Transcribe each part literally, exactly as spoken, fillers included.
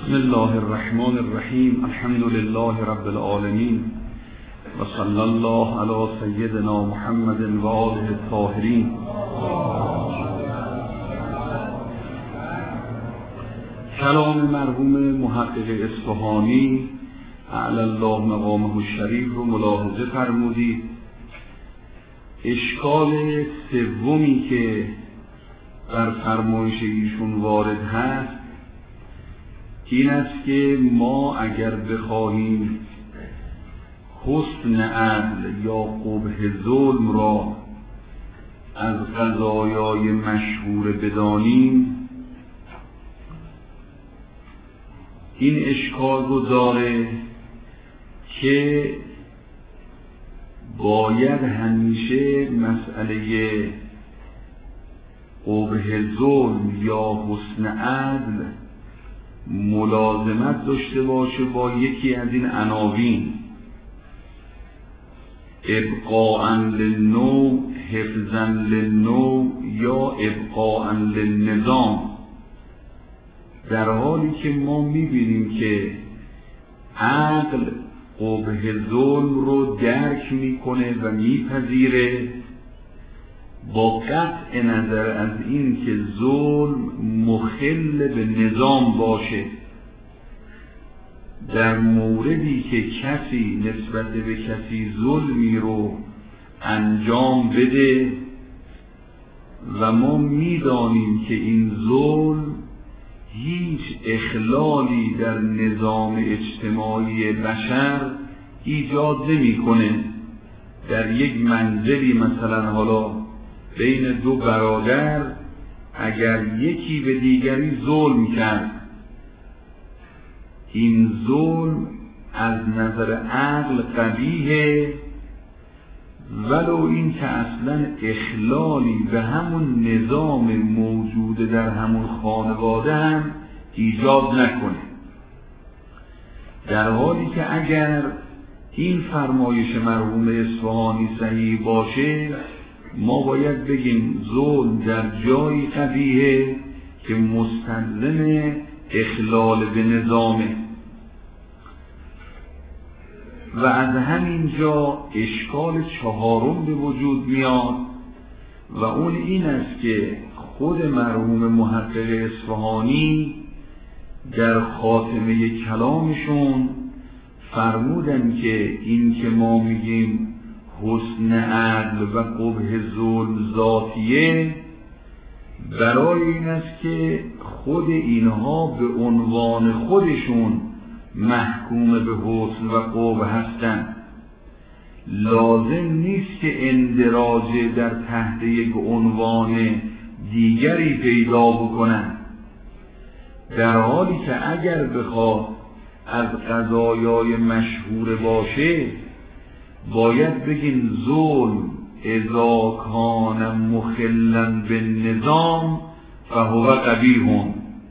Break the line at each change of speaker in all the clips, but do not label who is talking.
بسم الله الرحمن الرحیم. الحمد لله رب العالمین و صلی الله علی سیدنا محمد و آله الطاهرین. کلام مرحوم محقق اصفهانی اعلی الله مقامه الشریف رو ملاحظه فرمودید. اشکال سومی که بر فرمایش ایشون وارد هست این است که ما اگر بخواهیم حسن عدل یا قبح ظلم را از قضایای مشهور بدانیم، این اشکال رو داره که باید همیشه مسئله قبح ظلم یا حسن عدل ملازمت داشته باشه با یکی از این عناوین: ابقاء للنوع، حفظا للنوع یا ابقاء للنظام. در حالی که ما میبینیم که عقل قبح ظلم رو درک میکنه و میپذیره، با قطع نظر از این که ظلم مخل به نظام باشه. در موردی که کسی نسبت به کسی ظلمی رو انجام بده و ما میدانیم که این ظلم هیچ اخلالی در نظام اجتماعی بشر ایجاد نمی‌کنه، در یک منزلی مثلا حالا بین دو برادر اگر یکی به دیگری ظلم کرد، این ظلم از نظر عقل قبیحه، ولو این که اصلا اخلالی به همون نظام موجود در همون خانواده هم ایجاد نکنه. در حالی که اگر این فرمایش مرحوم اصفهانی صحیح باشه، ما باید بگیم ظلم در جایی قبیحه که مستلزم اخلال به نظامه. و از همین جا اشکال چهارم به وجود میاد و اون این است که خود مرحوم محقق اصفهانی در خاتمه کلامشون فرمودن که این که ما میگیم حسن عدل و قبح ظلم ذاتیه، برای این است که خود اینها به عنوان خودشون محکوم به حسن و قبح هستند. لازم نیست که اندراج در تحت یک عنوان دیگری پیدا بکنند، در حالی که اگر بخواد از قضایای مشهور باشه باید بگیم ظلم اذا کان مخلا بالنظام فهو قبیح.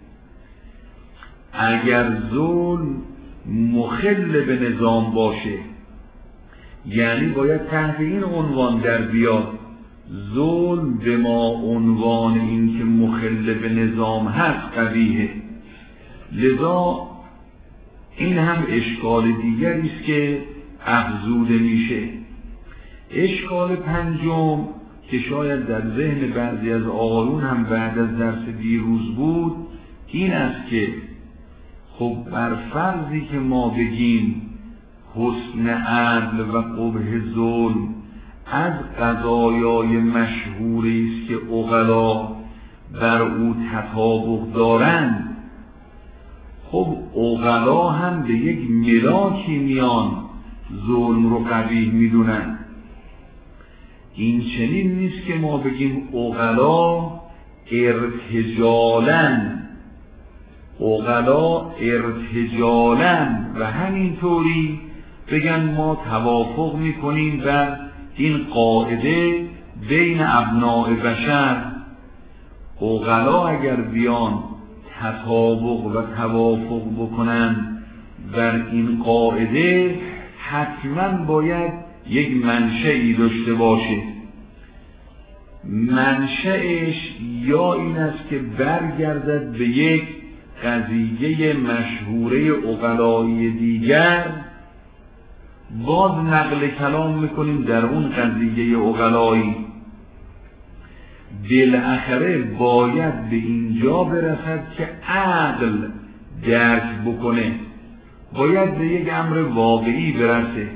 اگر ظلم مخل به نظام باشه، یعنی باید تحت این عنوان در بیاد: ظلم به ما عنوان این که مخل به نظام هست قبیحه. لذا این هم اشکال دیگری است که افزوده میشه. اشکال پنجم که شاید در ذهن بعضی از آقایون هم بعد از درس دیروز بود، این است که خب بر فرضی که ما بگیم حسن عدل و قبح ظلم از قضایای مشهوری است که عقلا بر او تطابق دارند، خب عقلا هم به یک ملاکی میان ظلم رو قبیح میدونن. این چنین نیست که ما بگیم عقلا ارتجالاً عقلا ارتجالاً و همینطوری بگن ما توافق میکنیم بر این قاعده بین ابناء بشر. عقلا اگر بیان تطابق و توافق بکنن بر این قاعده، حتما باید یک منشئی داشته باشه. منشأش یا این است که برگردد به یک قضیه مشهوره عقلایی دیگر باز نقل کلام میکنیم در اون قضیه عقلایی. بالاخره باید به اینجا برسد که عقل درک بکنه، باید به یک امر واقعی برسه.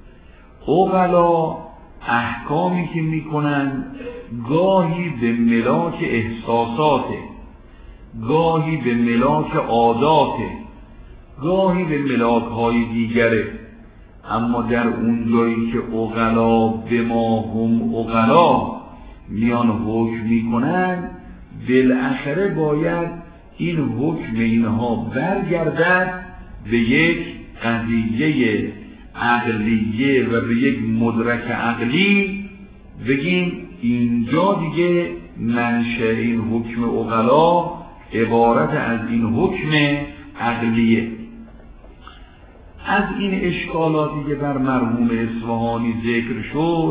عقلا احکامی که میکنن گاهی به ملاک احساساته، گاهی به ملاک عاداته، گاهی به ملاک های دیگره. اما در اون جایی که عقلا به ما هم عقلا میان حکم میکنن، بالاخره باید این حکم اینها برگردد به یک قضیه عقلیه و به یک مدرک عقلی، بگیم اینجا دیگه منشأ این حکم عقلا عبارت از این حکم عقلیه. از این اشکالاتی که بر مرحوم اصفهانی ذکر شد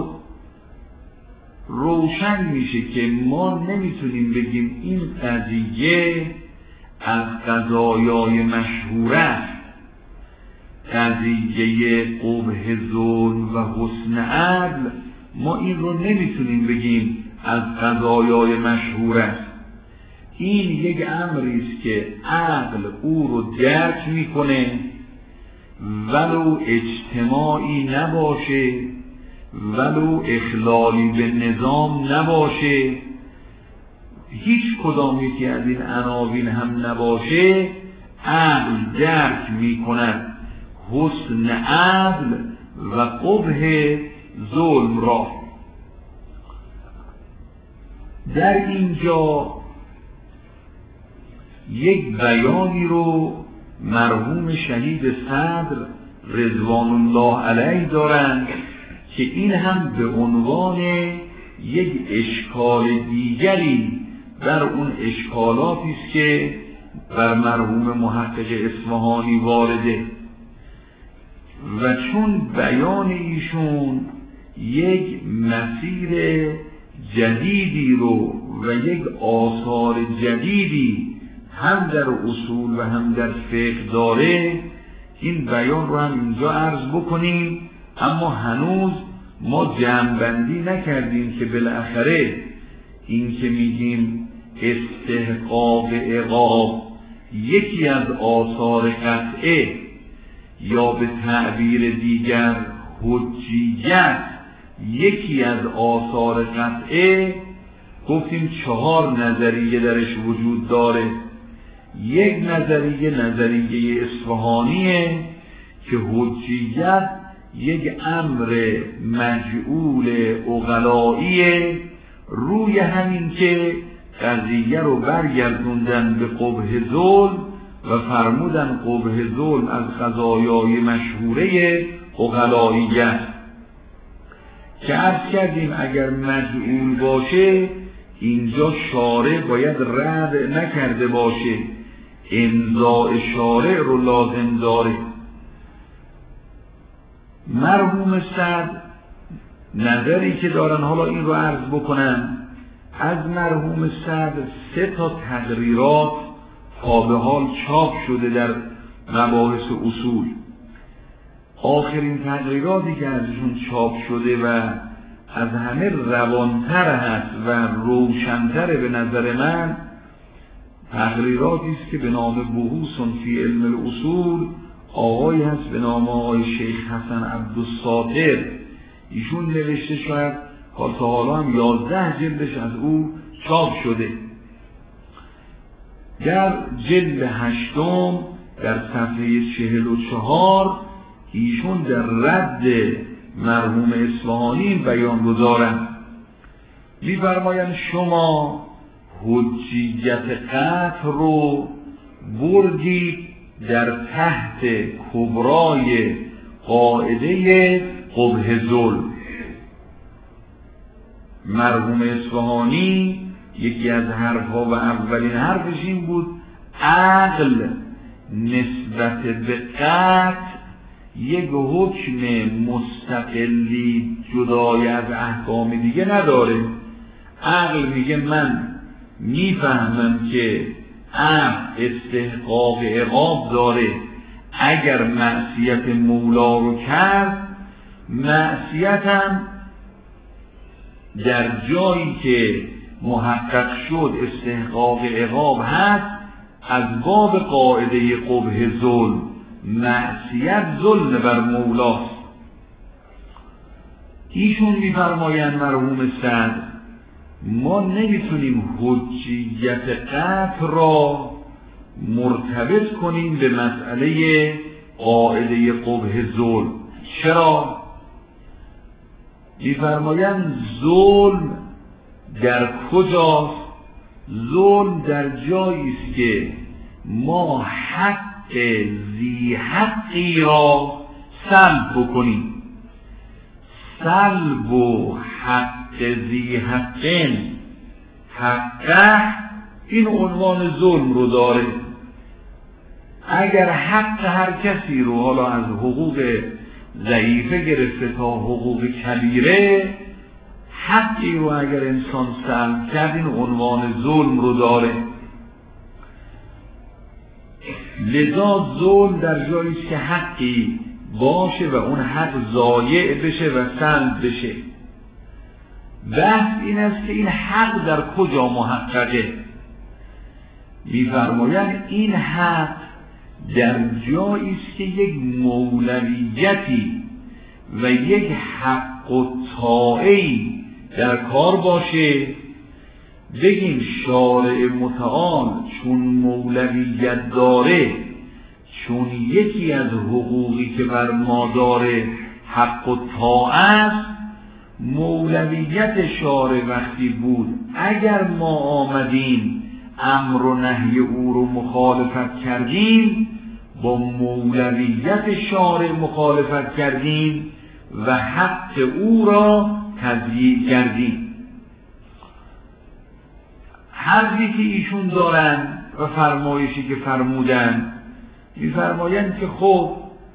روشن میشه که ما نمیتونیم بگیم این قضیه از قضایای مشهور است، قضیه قبح ظلم و حسن عدل، ما این رو نمیتونیم بگیم از قضایای مشهور است. این یک امری است که عقل او رو درک میکنه، ولو اجتماعی نباشه، ولو اخلالی به نظام نباشه، هیچ کدام یکی از این عناوین هم نباشه، عقل درک میکند حسن عدل و قبح ظلم را. در اینجا یک بیانی رو مرحوم شهید صدر رضوان الله علیه دارند که این هم به عنوان یک اشکال دیگری بر اون اشکالاتی است که بر مرحوم محقق اصفهانی وارده، و چون بیان ایشون یک مسیر جدیدی رو و یک آثار جدیدی هم در اصول و هم در فقه داره، این بیان رو هم اینجا عرض بکنیم. اما هنوز ما جمع‌بندی نکردیم که بالاخره این که میگیم استحقاق عقاب یکی از آثار قطعه یا به تعبیر دیگر حجیت یکی از آثار قطعه، گفتیم چهار نظریه درش وجود داره. یک نظریه نظریه اصفهانیه که حجیت یک امر مجعول عقلاییه، روی همین که قضیه رو برگردوندن به قبح ظلم و فرمودن قبح ظلم از قضایای مشهوره عقلاییه، که عرض کردیم اگر مجعول باشه اینجا شارع باید رد نکرده باشه، امضاء شارع رو لازم داره. مرحوم صدر نظری که دارن، حالا این رو عرض بکنم، از مرحوم صدر سه تا تقریرات تا به حال چاپ شده در مباحث اصول. آخرین تقریراتی که ازشون چاپ شده و از همه روانتر هست و روشنتر به نظر من، تقریراتی است که به نام بحوث فی علم الاصول آقایی هست به نام آقای شیخ حسن عبدالصادق، ایشون نوشته، شاید تا حالا هم یازده جلدش از او چاپ شده. در جلد هشتم در صفحه چهل و چهار ایشون در رد مرحوم اصفهانی بیان رو دارن، می‌فرمایند شما حجیت قطع رو بردید در تحت کبرای قاعده قبح ظلم. مرحوم اصفهانی یکی از حرفها و اولین حرفش این بود عقل نسبت به قطع یک حکم مستقلی جدای از احکام دیگه نداره. عقل میگه من میفهمم که عبد استحقاق عقاب داره اگر معصیت مولا رو کرد، معصیتم در جایی که محقق شد استحقاق عقاب هست، از باب قاعده قبح ظلم، معصیت ظلم بر مولاست. ایشون می‌فرمایند مرحوم صدر ما نمیتونیم حجیت قطع را مرتبط کنیم به مسئله قاعده قبح ظلم. چرا؟ می‌فرمایند ظلم در کجاست؟ ظلم در جایی است که ما حق ذی حقی را سلب بکنیم. سلب و حق ذی حقین حقه این عنوان ظلم رو داره. اگر حق هر کسی رو حالا از حقوق ضعیفه گرفته تا حقوق کبیره، حقی رو اگر انسان سلب کرد این عنوان ظلم رو داره. لذا ظلم در جایی است که حقی باشه و اون حق ضایع بشه و سلب بشه. بحث این است که این حق در کجا محققه. می‌فرمایند این حق در جایی است که یک مولویتی و یک حق و طاعه‌ای در کار باشه. بگیم شارع متعال چون مولویت داره، چون یکی از حقوقی که بر ما داره حق و طاعه است، مولویت شارع وقتی بود اگر ما آمدیم امر و نهی او رو مخالفت کردیم، با مولویت شارع مخالفت کردیم و حق او را تضییع کردیم. حرفی که ایشون دارن و فرمایشی که فرمودن، می‌فرمایند که خب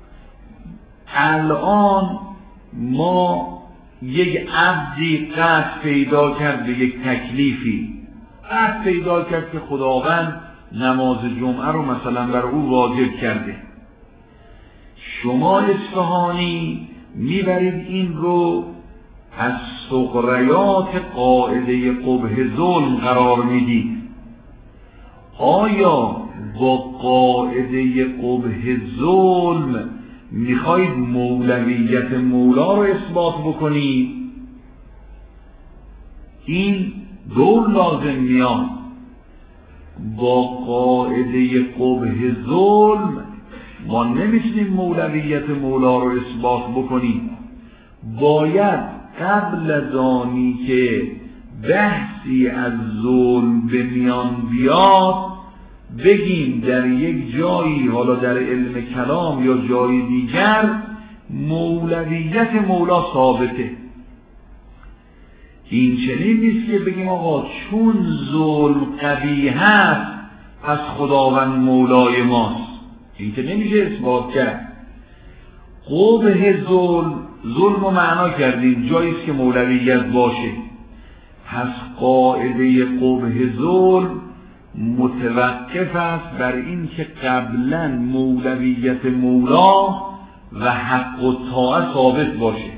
الان ما یک عبدی قصد پیدا کرد به یک تکلیفی، قصد پیدا کرد که خداوند نماز جمعه رو مثلا بر او واجب کرده. شما اصفهانی میبرید این رو از سغریات قاعده قبح ظلم قرار میدید. آیا با قاعده قبح ظلم میخواید مولویت مولا رو اثبات بکنید؟ این دور لازم میاد. با قاعده قبح ظلم ما نمیتونیم مولویت مولا رو اثبات بکنیم. باید قبل از آنی که بحثی از ظلم به میان بیاد بگیم در یک جایی، حالا در علم کلام یا جای دیگر، مولویت مولا ثابته. این چنین نیست که بگیم آقا چون ظلم قبیح هست پس خداوند مولای ماست. این که نمیشه اثبات کرد. قبح ظلم، ظلم رو معنا کردیم جایی است که مولویت باشه. پس قاعده قبح ظلم متوقف است بر این که قبلا مولویت مولا و حق و طاعه ثابت باشه.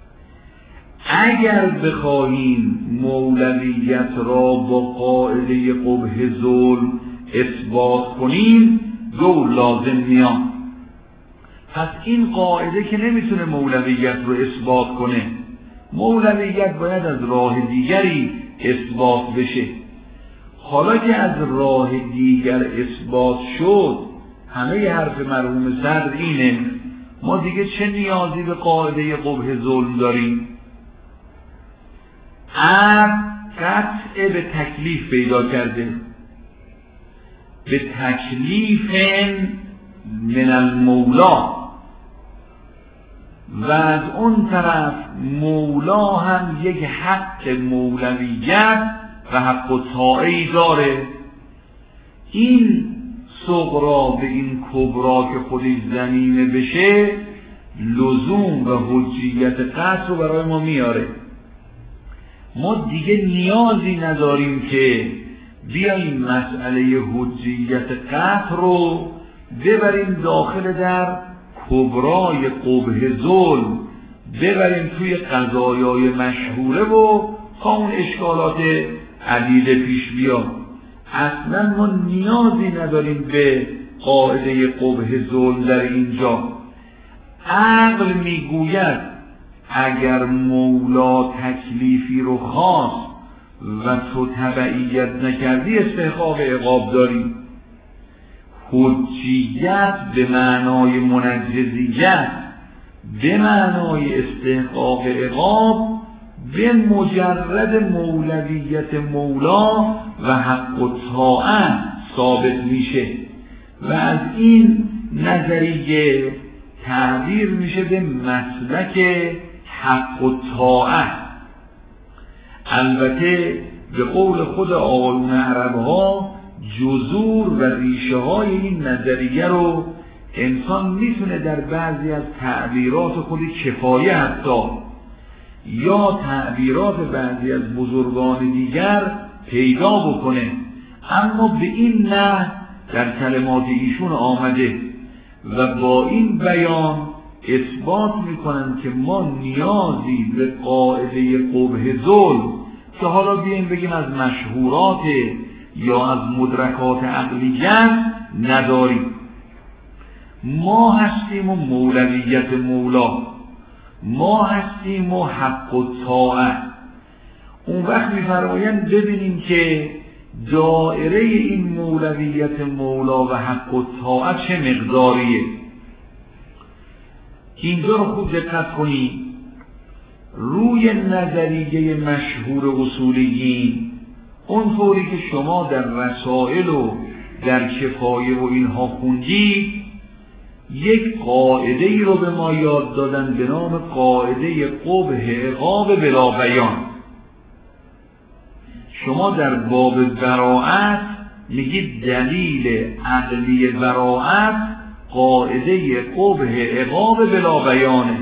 اگر بخواهیم مولویت را با قاعده قبح ظلم اثبات کنیم دو لازم میاد. پس این قاعده که نمیتونه مولویت رو اثبات کنه، مولویت باید از راه دیگری اثبات بشه. حالا که از راه دیگر اثبات شد، همه حرف مرحوم صدر اینه، ما دیگه چه نیازی به قاعده قبح ظلم داریم؟ عبد قطع به تکلیف پیدا کرده، به تکلیف من المولا، و از اون طرف مولا هم یک حق مولویت و حق و طاعه‌ای داره. این صغرا به این کبرا که خودش زمینه بشه لزوم و حجیت قطع رو برای ما میاره. ما دیگه نیازی نداریم که بیاییم مسئله حجیت قطع رو ببریم داخل در کبرای قبح ظلم، ببریم توی قضایای مشهوره و تا اون اشکالات عدیده پیش بیاد. اصلا ما نیازی نداریم به قاعده قبح ظلم در اینجا. عقل میگوید اگر مولا تکلیفی رو خواست و تو تبعیت نکردی استحقاق عقاب داری. حجیت به معنای منجزیت، به معنای استحقاق عقاب، به مجرد مولویت مولا و حق و طاعت ثابت میشه و از این نظریه تعبیر میشه به مسلک حق و طاعت. البته به قول خود آقایون عرب ها جذور و ریشه های این نظریه رو انسان میتونه در بعضی از تعبیرات خود کفایه حتی یا تعبیرات بعضی از بزرگان دیگر پیدا بکنه، اما به این نه در کلمات ایشون آمده و با این بیان اثبات میکنن که ما نیازی به قاعده قبح ظلم که حالا بیایم بگیم از مشهورات یا از مدرکات عقلیت نداریم. ما هستیم و مولویت مولا، ما هستیم و حق و طاعت. اون وقت می‌فرمایند ببینیم که دائره این مولویت مولا و حق و طاعت چه مقداریه. اینجا رو خوب دقت کنید. روی نظریه مشهور اصولیین اونطوری که شما در رسائل و در کفایه و اینها خوندید، یک قاعده ای رو به ما یاد دادن به نام قاعده قبح عقاب بلا بیان. شما در باب براءت میگید دلیل عقلی براءت قاعده قبح عقاب بلا بیانه.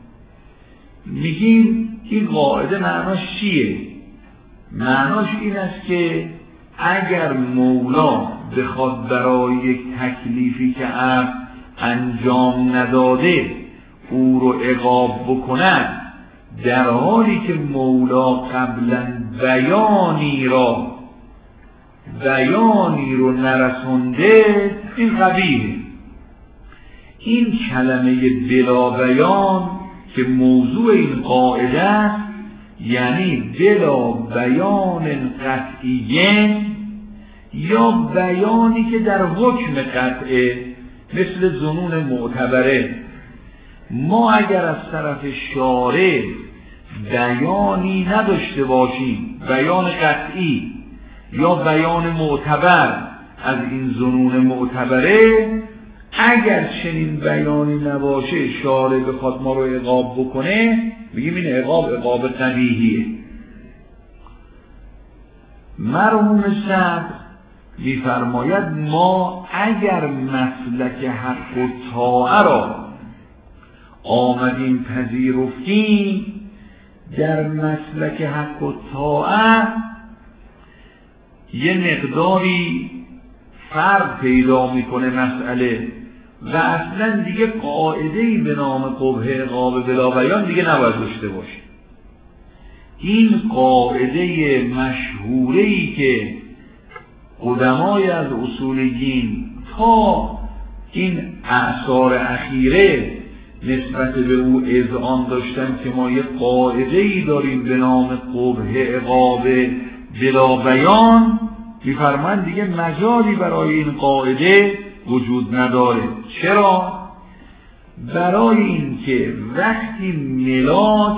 میگیم این قاعده معناش چیه؟ معناش این است که اگر مولا بخواد برای یک تکلیفی که عبد انجام نداده او رو عقاب بکند، در حالی که مولا قبلا بیانی را بیانی رو نرسونده، این قبیحه. این کلمه بلا بیان که موضوع این قاعده است، یعنی بلا بیان قطعیه یا بیانی که در حکم قطعه، مثل ظنون معتبره. ما اگر از طرف شارع بیانی نداشته باشیم، بیان قطعی یا بیان معتبر از این ظنون معتبره، اگر چنین بیانی نباشه شارع بخواد ما رو عقاب بکنه، بگیم این عقاب عقاب قبیحیه. مرحوم صدر می‌فرماید ما اگر مسلک حق و طاعه را آمدیم پذیرفتیم، در مسلک حق و طاعه یه مقداری فرق پیدا میکنه مسئله و اصلا دیگه قاعده‌ای به نام قبح عقاب بلا بیان دیگه نباید داشته باشه. این قاعده مشهوره‌ای که قدمای از اصولیین تا این اعصار اخیره نسبت به او اذعان داشتن که ما یه قاعده‌ای داریم به نام قبح عقاب بلا بیان، می‌فرمایند دیگه مجالی برای این قاعده وجود نداره. چرا؟ برای اینکه وقتی ملاک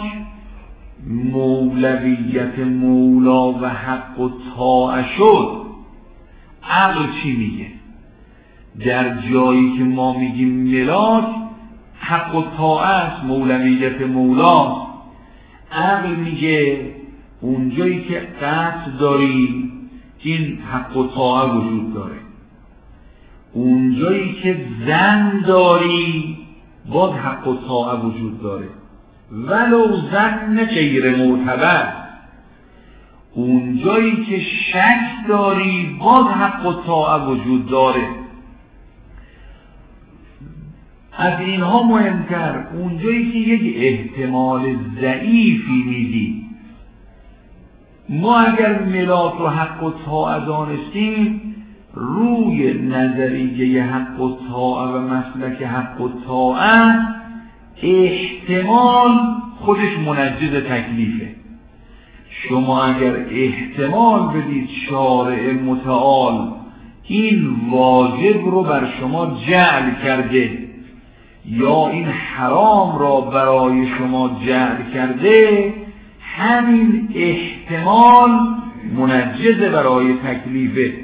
مولویت مولا و حق و طاعه شد، عقل چی میگه؟ در جایی که ما میگیم ملاک حق و طاعت مولویت مولا، عقل میگه اونجایی که قطع داری این حق و طاعه وجود داره، اونجایی که ظن داری باز حق و طاعه وجود داره، ولو ظن غیر معتبر. اونجایی که شک داری باز حق و طاعه وجود داره. از اینها مهمتر اونجایی که یک احتمال ضعیفی میدی. ما اگر ملاک و حق و طاعه دانستیم، روی نظریه حق و طاعه و مسلک حق و طاعه احتمال خودش منجز تکلیفه. شما اگر احتمال بدید شارع متعال این واجب رو بر شما جعل کرده یا این حرام را برای شما جعل کرده، همین احتمال منجز برای تکلیفه.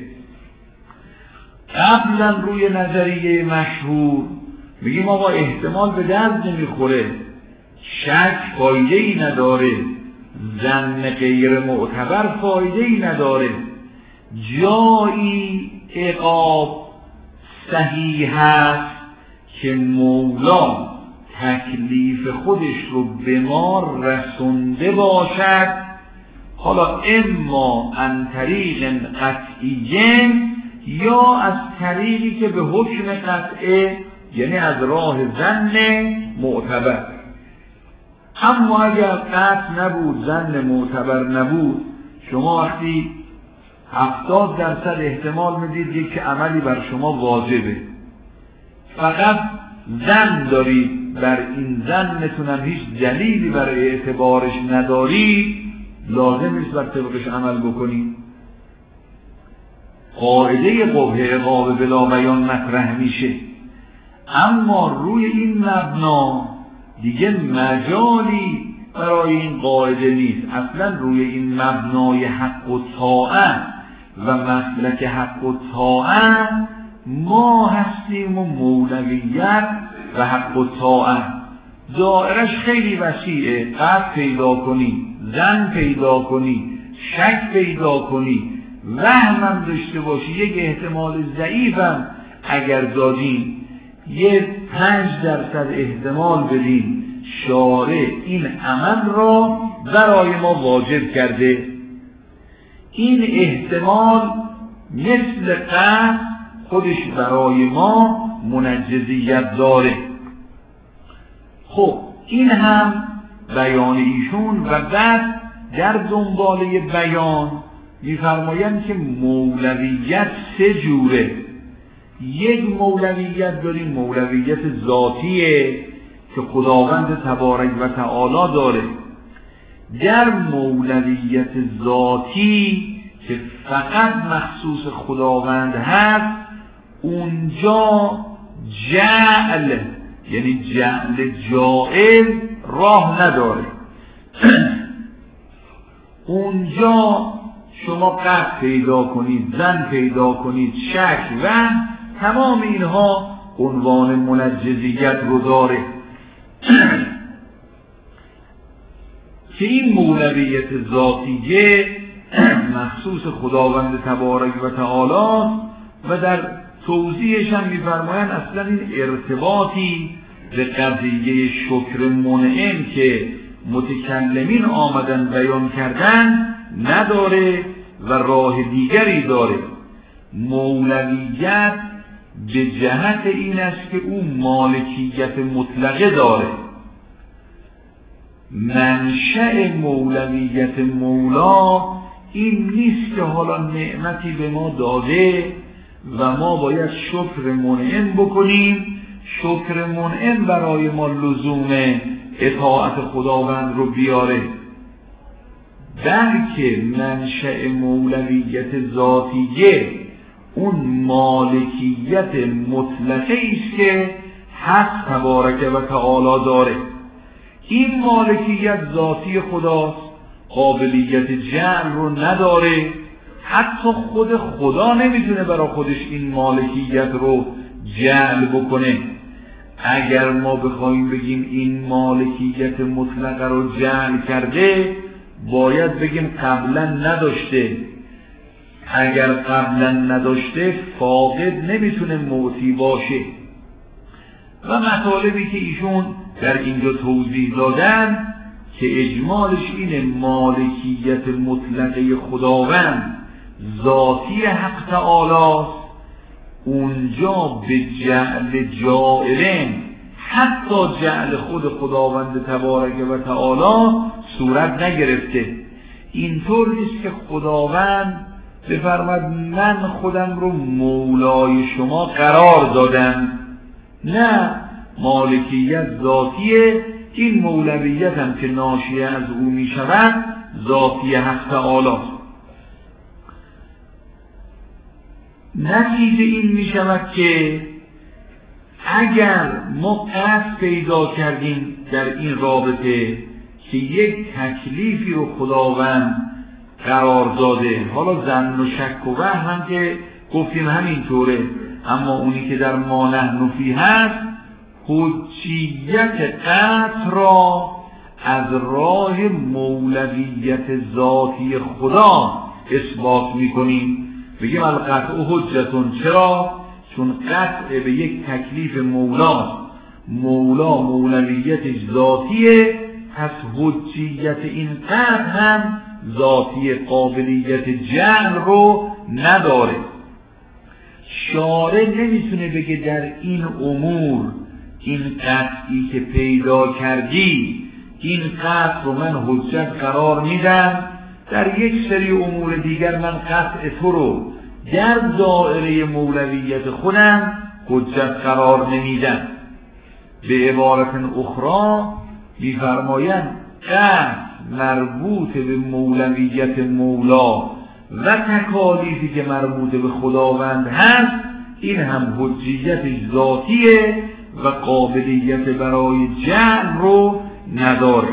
قبلا روی نظریه مشهور میگیم آقا احتمال به درد نمیخوره، شک فایده ای نداره، ظن غیر معتبر فایده ای نداره. جایی عقاب صحیح هست که مولا تکلیف خودش رو به ما رسونده باشد، حالا اما عن طریق قطعی یا از طریقی که به حکم قطعه، یعنی از راه ظن معتبر. اما اگر قطع نبود، ظن معتبر نبود، شما وقتی هفتاد درصد احتمال میدید یک عملی بر شما واجبه، فقط ظن دارید، بر این ظنتون هم هیچ دلیلی برای اعتبارش نداری، لازم نیست بر طبقش عمل بکنید. قاعده قبح عقاب بلا بیان مطرح میشه. اما روی این مبنا دیگه مجالی برای این قاعده نیست. اصلا روی این مبنای حق و طاعه و مسلک حق و طاعه ما هستیم و مولویت و حق و طاعه دائرش خیلی وسیعه. قطع پیدا کنی، ظن پیدا کنی، شک پیدا کنی، وهمم داشته باشی، یک احتمال ضعیفم اگر دادین، یک پنج درصد احتمال بدین شارع این عمل را برای ما واجب کرده، این احتمال مثل قطع خودش برای ما منجزیت داره. خب این هم بیان ایشون و بعد در دنباله بیان میفرمایند که مولویت سه جوره. یک مولویت داریم مولویت ذاتیه که خداوند تبارک و تعالی داره. در مولویت ذاتی که فقط مخصوص خداوند هست، اونجا جعل یعنی جعل جائل راه نداره. اونجا شما قطع پیدا کنید، ظن پیدا کنید، شک و تمام اینها عنوان منجزیت رو داره که این مولویت ذاتیه مخصوص خداوند تبارک و تعالی و در توضیحش هم می‌فرمایند اصلا این ارتباطی به قضیه شکر منعم که متکلمین آمدن بیان کردن نداره و راه دیگری داره. مولویت به جهت این است که او مالکیت مطلقه داره. منشأ مولویت مولا این نیست که حالا نعمتی به ما داده و ما باید شکر منعم بکنیم، شکر منعم برای ما لزوم اطاعت خداوند رو بیاره، بلکه منشأ مولویت ذاتیه اون مالکیت مطلقه است که حق تبارک و تعالی داره. این مالکیت ذاتی خداست، قابلیت جعل رو نداره، حتی خود خدا نمیتونه برای خودش این مالکیت رو جعل بکنه. اگر ما بخوایم بگیم این مالکیت مطلقه رو جعل کرده، باید بگیم قبلا نداشته. اگر قبلا نداشته فاقد نمیتونه معطی باشه. و مطالبی که ایشون در اینجا توضیح دادن که اجمالش اینه مالکیت مطلقه خداوند ذاتی حق تعالی، اونجا به جعل جائلین حتی جعل خود خداوند تبارک و تعالی صورت نگرفته. اینطور نیست که خداوند بفرماد من خودم رو مولای شما قرار دادم، نه، مالکیت ذاتیه. این مولویت هم که ناشیه از او می شود ذاتی حق تعالی. نتیجه این می شود که اگر ما قصد پیدا کردیم در این رابطه که یک تکلیفی رو خداوند قرار داده، حالا ظن و شک و وهم هم که گفتیم همینطوره، اما اونی که در ما نحن فیه هست حجیت قطع را از راه مولویت ذاتی خدا اثبات میکنیم. بگیم القطع حجتون. چرا؟ چون قطع به یک تکلیف مولا، مولا مولویتش ذاتیه، پس حجیت این قطع هم ذاتی، قابلیت جعل رو نداره. شارع نمیتونه بگه در این امور این قطعی که پیدا کردی این قطع رو من حجت قرار میدم، در یک سری امور دیگر من قطع تو رو در دائره مولویت خودم حجت قرار نمیدم. به عبارت اخرى می‌فرمایند قطع مربوط به مولویت مولا و تکالیفی که مربوط به خداوند هست، این هم حجیت ذاتیه و قابلیت برای جعل رو نداره.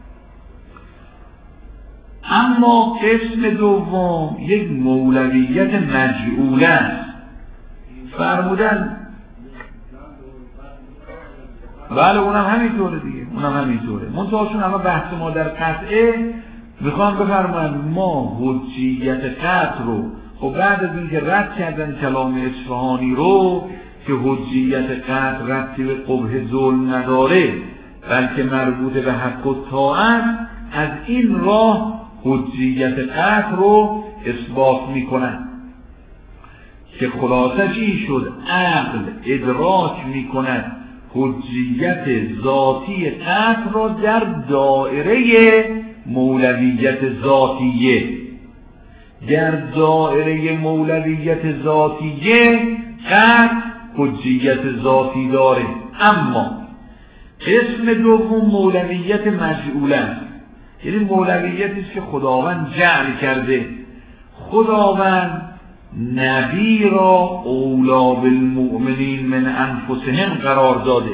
اما قسم دوم یک مولویت مجعوله است. فرمودن بله اونم همینطوره دیگه، اونم همینطوره. منتهاشون اما بحث ما در قطعه میخوام بفرمایند ما حجیت قطع رو خب بعد از اینکه رد کردن کلام اصفهانی رو که حجیت قطع ربطی به قبح ظلم نداره بلکه مربوط به حق و طاعت، از این راه حجیت قطع رو اثبات میکنن که خلاصش این شد عقل ادراک میکند حجیت ذاتی قطع را در دائره مولویت ذاتیه. در دائره مولویت ذاتیه قطع حجیت ذاتی داره. اما قسم دوم مولویت مجعوله است، یعنی مولویتی است که خداوند جعل کرده. خداوند نبی را اولا بالمؤمنین من انفسهم قرار داده،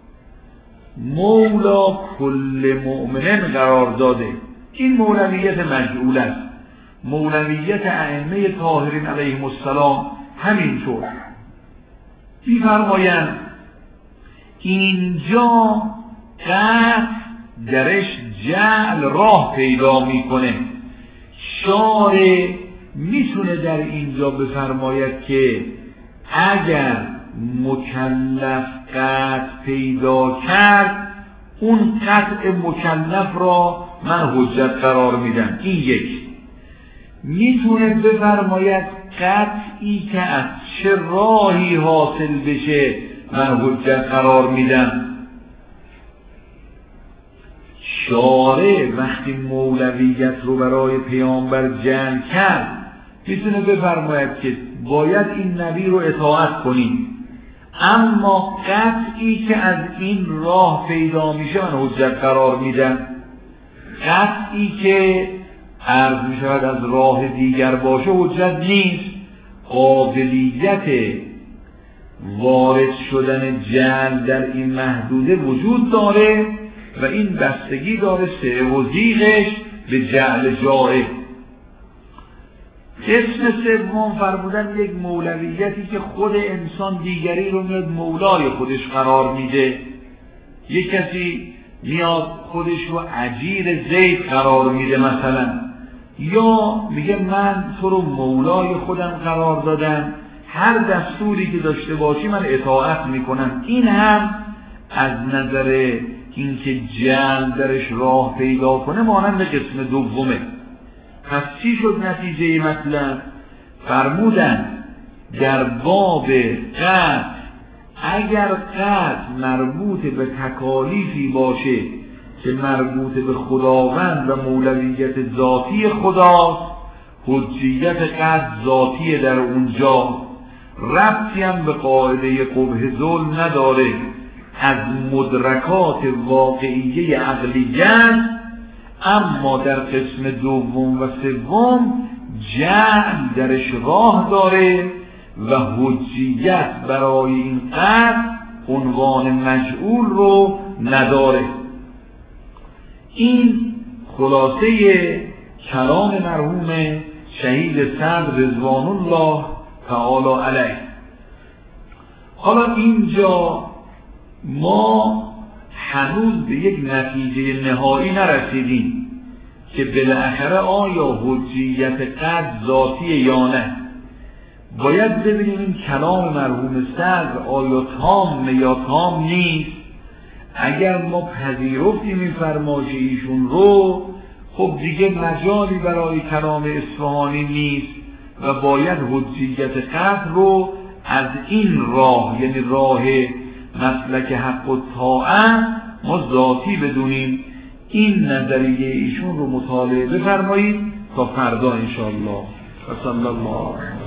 مولا کل مؤمنین قرار داده. این مولویت مجعول است. مولویت ائمه طاهرین علیهم السلام همینطور. می‌فرمایند اینجا قطع درش جعل راه پیدا میکنه. شارع میتونه در اینجا بفرماید که اگر مکلف قطع پیدا کرد اون قطع مکلف را من حجت قرار میدم. این یک. میتونه بفرماید قطعی که از چه راهی حاصل بشه من حجت قرار میدم. شارع وقتی مولویت رو برای پیامبر جعل کرد میتونه بفرماید که باید این نبی رو اطاعت کنید، اما قطعی که از این راه پیدا میشه من حجت قرار میدم. قطعی که عرض میشود از راه دیگر باشه حجت نیست. قابلیت وارد شدن جعل در این محدوده وجود داره و این بستگی داره سعی و زیغش به جعل جائه. قسم سوم فرمودن یک مولویتی که خود انسان دیگری رو میاد مولای خودش قرار میده. یک کسی میاد خودش رو اجیر زید قرار میده مثلا، یا میگه من تو رو مولای خودم قرار دادم، هر دستوری که داشته باشی من اطاعت میکنم. این هم از نظر اینکه جعل درش راه پیدا کنه مانند قسم دومه. پس چی شد نتیجه مطلب؟ فرمودن در باب قطع اگر قطع مربوط به تکالیفی باشه که مربوط به خداوند و مولویت ذاتی خداست، حجیت قطع ذاتی در اونجا، ربطی هم به قاعده قبح ظلم نداره، از مدرکات واقعیه عقلیت. اما در قسم دوم و سوم جعل درش راه داره و حجیت برای این قطع عنوان مجعول رو نداره. این خلاصه کلام مرحوم شهید صدر رضوان الله تعالی علیه. حالا اینجا ما هنوز به یک نتیجه نهایی نرسیدیم که بالاخره آیا حجیت قطع ذاتی یا نه. باید ببینیم این کلام مرحوم صدر آیا تام یا تام نیست. اگر ما پذیرفتیم این فرمایش ایشون رو، خب دیگه مجالی برای کلام اصفهانی نیست و باید حجیت قطع رو از این راه، یعنی راه مسلک حق و طاعت، ما ذاتی بدونیم. این نظریه ایشون رو مطالعه بفرمایید تا فردا انشاءالله. و صلی الله